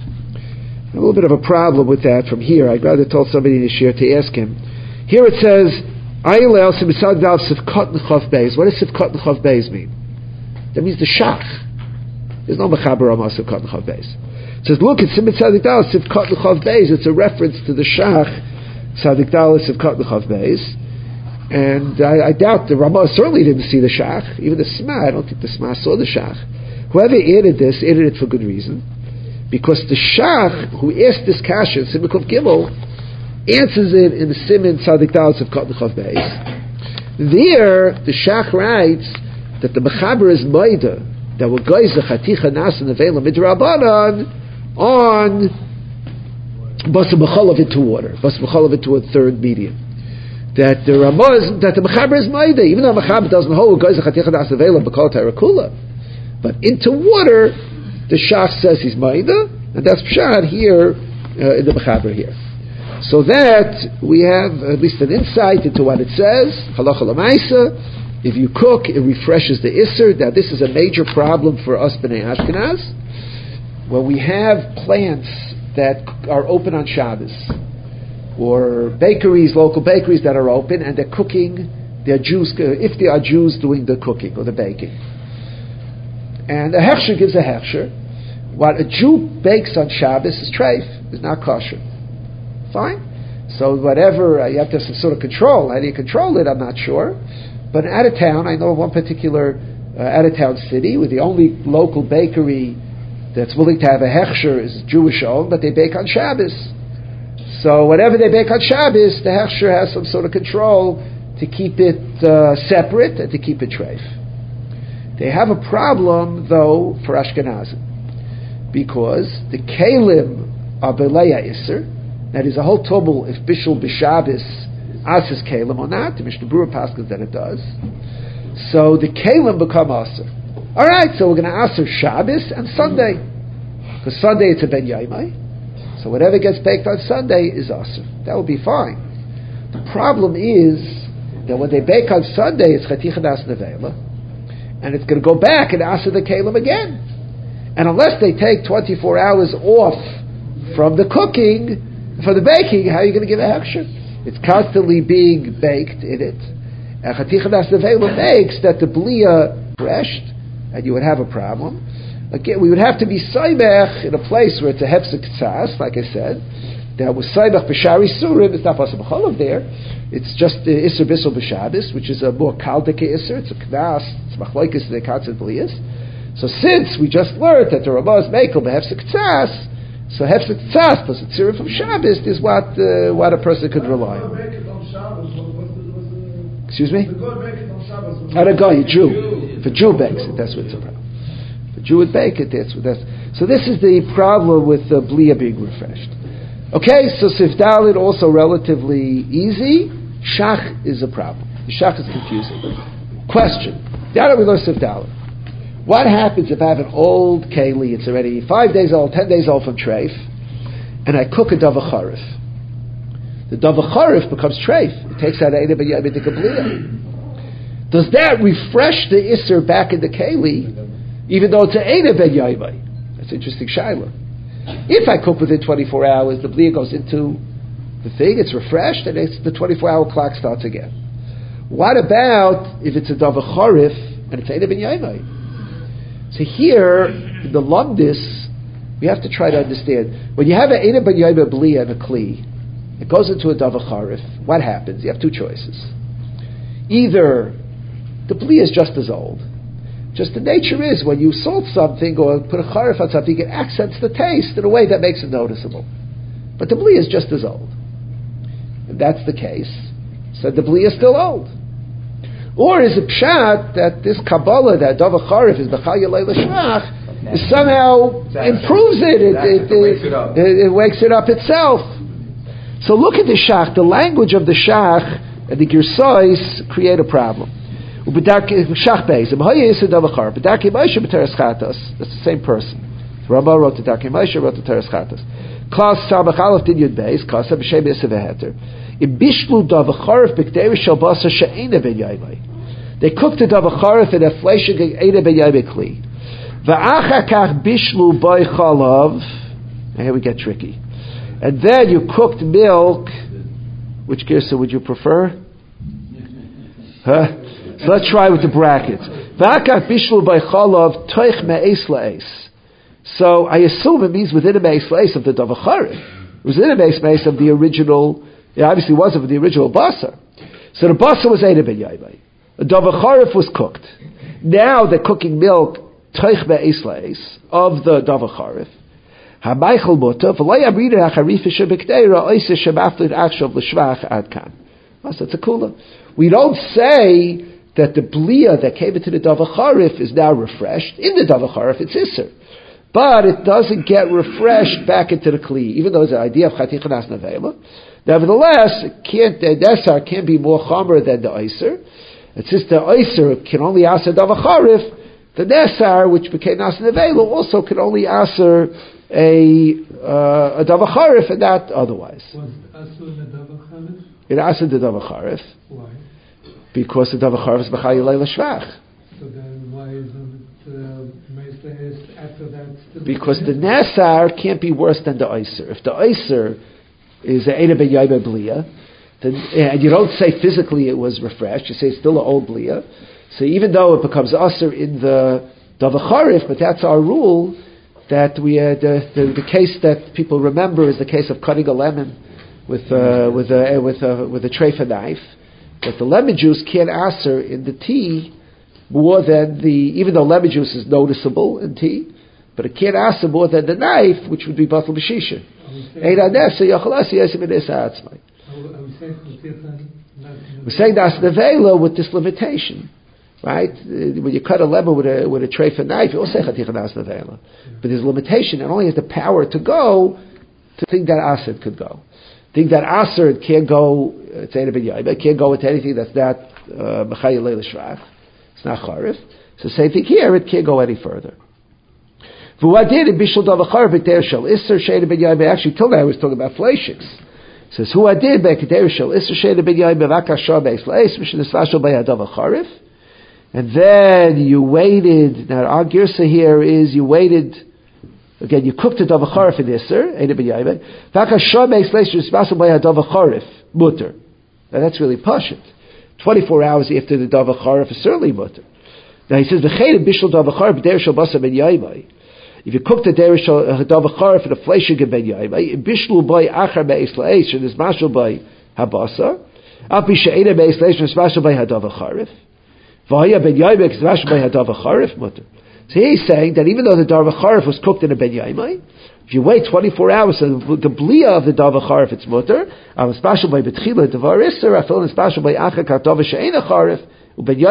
A little bit of a problem with that from here. I'd rather told somebody in the shir to ask him. Here it says Ayin Le'el Sibitzadik Dalet Sivkot Nechav Beis. What does Sivkot Nechav Beis mean? That means the Shach. There's no Mechaber Ramah Sivkot Nechav Beis. It says, look, it's Sibitzadik Dalet Sivkot Nechav Beis. It's a reference to the Shach Tzadik Dalet Sivkot Nechav Beis. And I doubt the Ramah certainly didn't see the Shach. Even the Sma, I don't think the Sma saw the Shach. Whoever added this, added it for good reason. Because the Shach, who asked this kasha in Simukov Gimel, answers it in the Siman Tzadik Dalet Sivkot Nechav Beis. There, the Shach writes that the Mechaber is Maida, that we're goyz the Chaticha Nas and Nevela Midrabanan on Basar B'Chalav into water, Basar B'Chalav into a third medium. That the Mechaber is Maida, even though Mechaber doesn't hold goyz the Chaticha Nas and Nevela B'Kol Tarakula, but into water, the Shach says he's Maida, and that's Pshad here in the Mechaber here. So that we have at least an insight into what it says. Halacha l'maisa. If you cook, it refreshes the Isser. Now this is a major problem for us B'nai Ashkenaz. When we have plants that are open on Shabbos, or bakeries, local bakeries that are open, and they're cooking, they're Jews, if they are Jews doing the cooking or the baking. And a hechsher gives a hechsher. What a Jew bakes on Shabbos is treif, is not kosher. Fine. So whatever, you have to have some sort of control. How do you control it? I'm not sure. But out of town, I know one particular out of town city where the only local bakery that's willing to have a hechsher is Jewish owned, but they bake on Shabbos. So whatever they bake on Shabbos, the hechsher has some sort of control to keep it separate and to keep it treif. They have a problem though for Ashkenazim because the kelim are beleya iser. That is a whole tobel if bishul b'Shabbos asers kelim or not. The Mishnah Berurah passes that it does. So the kelim become aser. All right, so we're going to aser Shabbos and Sunday because Sunday it's a ben yaimai. So whatever gets baked on Sunday is aser. That will be fine. The problem is that when they bake on Sunday, it's Chatich Hadas Nevela, and it's going to go back and aser the kelim again. And unless they take 24 hours off from the cooking, for the baking, how are you going to give a hechsher? It's constantly being baked in it. And Chaticha Das Nevela makes that the blia crashed, and you would have a problem. Again, we would have to be saimech in a place where it's a hefsek tzas, like I said. That was saimech b'shari surim. It's not possible cholav there. It's just the iser bisel b'shabis, which is a more kaldike iser. It's a knas. It's machlokes the katzet blias. So since we just learned that the Ramah is mekel b'hefsek tzas, so hefsek tzas plus a tzira from Shabbos is what a person could rely on. Excuse me? Not a guy, a Jew. If a Jew bakes it, that's what's a problem. If a Jew would bake it, that's. So this is the problem with the blia being refreshed. Okay, so Sif Dalet also relatively easy. Shach is a problem. The Shach is confusing. Question. Now that we learn Sif Dalet, what happens if I have an old keli, it's already 5 days old, 10 days old from treif, and I cook a dava charif? The dava charif becomes treif. It takes out Eina ben Yaimei Blia. Does that refresh the Isser back in the keli, even though it's an Eina ben Yaimei? That's an interesting shaila. If I cook within 24 hours, the Blia goes into the thing, it's refreshed, and the 24-hour clock starts again. What about if it's a dava charif and it's Eina ben Yaimei? So here, in the Lumdis, we have to try to understand. When you have an Eina ben Yaimei Blia and a Kli, it goes into a dava charif, what happens? You have two choices. Either the Blia is just as old. Just the nature is, when you salt something or put a charif on something, it accents the taste in a way that makes it noticeable. But the Blia is just as old. If that's the case, so the Blia is still old. Or is it pshat that this Kabbalah, that dava charif is b'chal yalei l'shmach, somehow improves it. It wakes it up itself. So look at the shach. The language of the shach and the girsais create a problem. Shach beis. That's the same person. Rambam wrote the Darkei Moshe, wrote the Teres Chatas. Klas Sabach Aleph Din Yud Beis. Klas B'Shem Yisrael V'Heter. Ibishlu Davacharif B'Kdei Shel Basa She'ena Ben Yaimei. They cooked the Davacharif in a flesh of Eina Ben Yaimei Kli. V'Achar Kach Bishlu B'Y Chalav. And here we get tricky. And then you cooked milk. Which girsa would you prefer? Huh? So let's try with the brackets. V'Achar Bishlu B'Y Chalav Toich Me'es La'es. So I assume it means within a me'es la'es of the davacharif. It was within a me'es la'es of the original. It obviously wasn't the original basar. So the basar was Eina ben Yaimei. The davacharif was cooked. Now they're cooking milk toich me'es la'es of the davacharif. Habaychel muta v'lo yabrina hacharif shebekdeira oisa shemaflid achshav l'shvach ad kan. That's a kula. We don't say that the blia that came into the davacharif is now refreshed. In the davacharif, it's iser. But it doesn't get refreshed back into the kli, even though it's an idea of chaticha nas nevela. Nevertheless, the nesar can be more chomer than the iser. And since the iser can only aser davacharif, the nesar, which became nas nevela, also can only aser a davacharif and not otherwise. Was aser the davacharif? It aser the davacharif. Why? Because the davacharif is b'chal yalei l'shvach. So then why isn't it after that still? Because the nesar can't be worse than the iser. If the iser is an Eina ben Yaimei Blia, then, and you don't say physically it was refreshed, you say it's still an old Blia. So even though it becomes aser in the davacharif, but that's our rule, that we the case that people remember is the case of cutting a lemon with a treifa knife. That the lemon juice can't aser in the tea more than even though lemon juice is noticeable in tea, but it can't aser more than the knife, which would be batal b'shisha. We're saying that's nevela with this limitation, right? When you cut a lemon with a treifa knife, you also say chaticha nas nevela, but there's a limitation. It only has the power to go to think that aser could go. Think that aser can't go. It's Eina ben Yaimei. It can't go into anything that's not b'chal yalei l'shvach. It's not charif. So same thing here. It can't go any further. Actually, till now I was talking about fleishiks. It says, who I did, and and then you waited. Now our girsa here is you waited. Again, you cooked a dava charif in Isser, Eina ben Yaimai. Mutter. Now that's really pashut. 24 hours after the dava charif is certainly mutter. Now he says, bishul dava charif b'der shel basa ben Yaimai. If you cook the derish dava charif in a fleshig ben Yaimai, bishlu by achar be'es la'esh, and is mashal by habasa. Api she'ena be'es la'esh, and is mashal by hadava charif. V'haya ben Yaimai, is mashal by hadava charif mutter. So he's saying that even though the dava charif was cooked in a ben Yaimai, if you wait 24 hours, so the blia of the dava charif it's mutter. I'm special by betchila davar iser. I feel special by achar dava she'ena charif. If the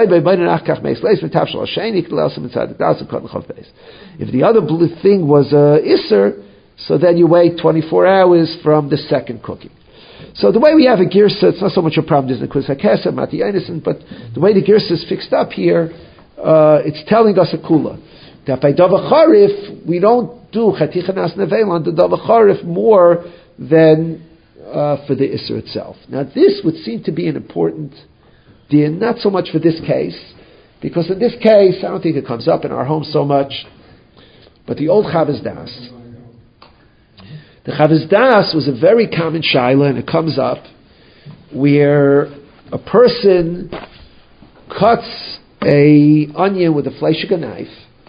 other thing was iser, so then you wait 24 hours from the second cooking. So the way we have a girsa, it's not so much a problem, but the way the girsa is fixed up here, it's telling us a kula. That by dava charif, we don't do chatichanas nevel on the dava charif more than for the iser itself. Now this would seem to be an important din, not so much for this case, because in this case, I don't think it comes up in our home so much, but the old Chavos Das. The Chavos Das was a very common shaila, and it comes up where a person cuts a onion with a fleshig knife,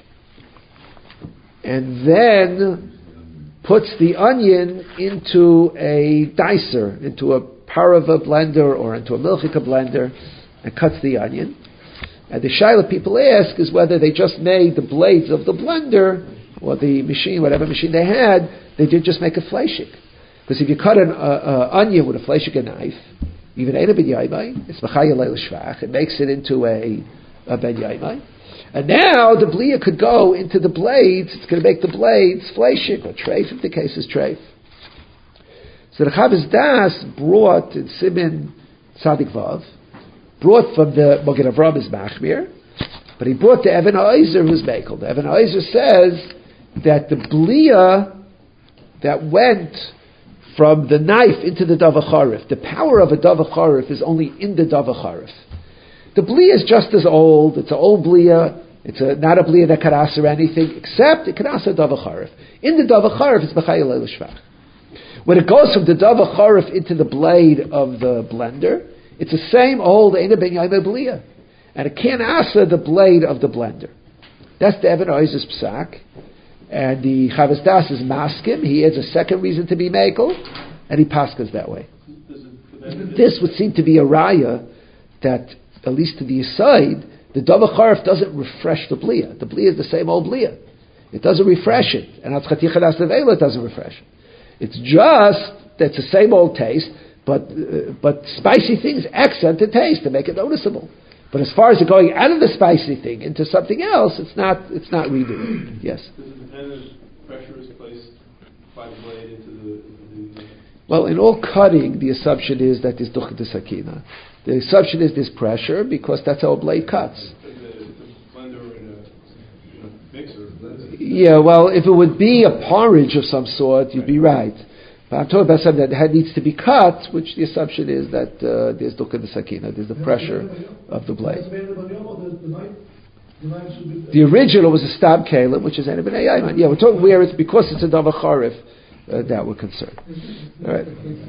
and then puts the onion into a dicer, into a parava blender or into a milchika blender, and cuts the onion. And the shaila people ask is whether they just made the blades of the blender or the machine, whatever machine they had, they did just make a fleshik. Because if you cut an onion with a fleshik knife, even Eina ben Yaimai, it's machaya leil shvach, it makes it into a ben Yaimai. And now the blia could go into the blades, it's going to make the blades fleshik or treif if the case is treif. So the Chavos Das brought in Simin Tzadik Vav, brought from the Mogen Avram is Machmir, but he brought the Even HaOzer who's Mekel. The Even HaOzer says that the blia that went from the knife into the dava charif, the power of a dava charif is only in the dava charif. The blia is just as old, it's an old blia, it's not a blia that can answer anything, except it can answer dava charif. In the dava charif, it's b'chayil leil shvach. When it goes from the dava charif into the blade of the blender, it's the same old Eina ben Yaimai blia, and it can't answer the blade of the blender. That's the Even HaOzer's psak, and the Chavos Das is maskim. He adds a second reason to be mekel, and he paskas that way. This would seem to be a raya that, at least to the aside, the dava charif doesn't refresh the blia. The blia is the same old blia. It doesn't refresh it, and it doesn't refresh it. It's just that it's the same old taste, but spicy things accent the taste to make it noticeable. But as far as it going out of the spicy thing into something else, it's not redoing. Yes. Does it depend if pressure is placed by the blade into the Well, in all cutting, the assumption is that there's duchah de sakina. The assumption is there's pressure because that's how a blade cuts. the blender in a mixer? Yeah, well, if it would be a porridge of some sort, you'd be right. But I'm talking about something that needs to be cut, which the assumption is that there's dukkha de sakina, there's the pressure of the blade. The original was a stab kalim, which is Eina ben Yaimai. Yeah, we're talking where it's because it's a dava charif that we're concerned. All right.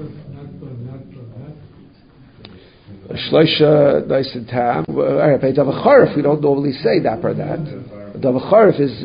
Shloisha nice and tam. All right, by dava charif we don't normally say that or that. Dava charif is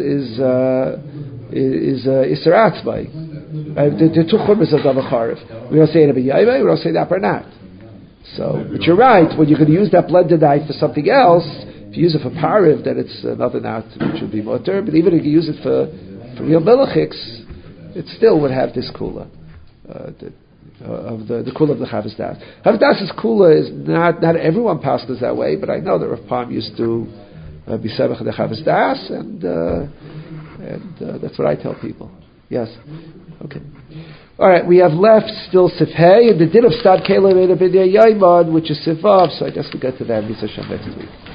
Isser Atzmai. The two chumras of dava charif. We don't say Eina ben Yaimai, we don't say that or not. So, but you're right. When you're going to use that blender knife for something else, if you use it for pariv, then it's another knot which would be mutter. But even if you use it for real melachiks, it still would have this kula of the kula of the Chavos Das. Chavos Das's kula is not everyone passes that way, but I know that Rav Pam used to be sevach the Chavos Das, and that's what I tell people. Yes, okay. All right, we have left still Sifhei and the din of Stad Kela Eina ben Yaimai, which is Sivav. So I guess we will get to that next week.